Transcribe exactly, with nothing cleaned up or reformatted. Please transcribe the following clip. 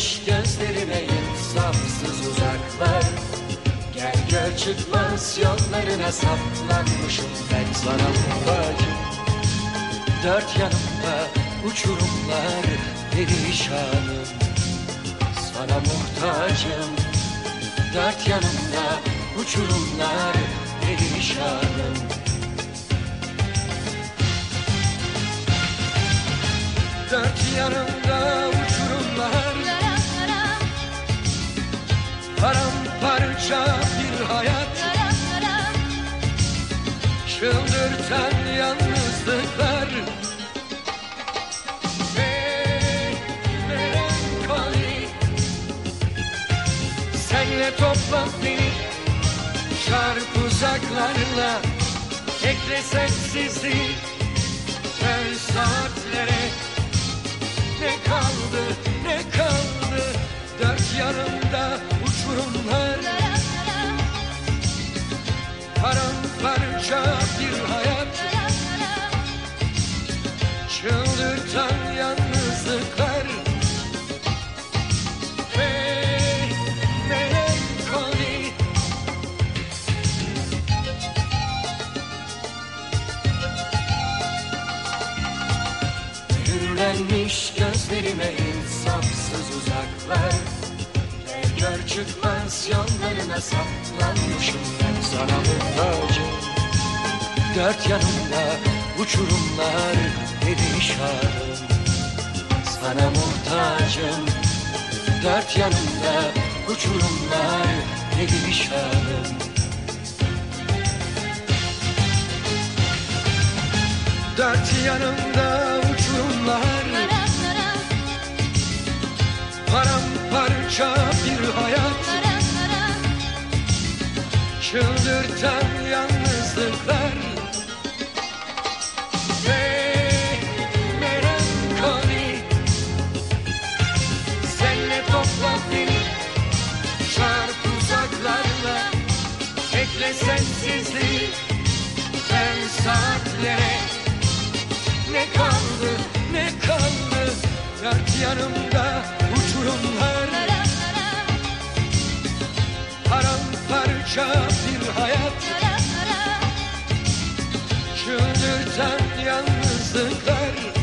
Kirlenmiş gözlerime insafsız uzaklar. Gel gör çıkmaz yollarına saplanmışım ben sana muhtacım. Dört yanımda uçurumlar perişanım, sana muhtacım. Dört yanımda uçurumlar perişanım. Dört yanımda uçurumlar, paramparça bir hayat, çıldırtan yalnızlıklar ve melankoli. Senle topla beni çarp uzaklarla, ekle sensizliği ver saatlere. Ne kaldı, ne kaldı? Dört yanımda uçurumlar, paramparça bir hayat, çıldırtan yalnızlıklar ve melankoli. Kirlenmiş gözlerime insafsız uzaklar. Gel gör çıkmaz yollarına saplanmışım ben sana muhtacım. Dört yanımda uçurumlar perişanım, sana muhtacım. Dört yanımda uçurumlar perişanım. Dört yanımda uçurumlar, paramparça bir hayat, çıldırtan yalnızlıklar ve melankoli. Senle topla beni çarp uzaklarla, ekle sensizliği ben saatlere. Ne kaldı, ne kaldı? Dört yanımda uçurumlar, paramparça bir hayat, çıldırtan yalnızlıklar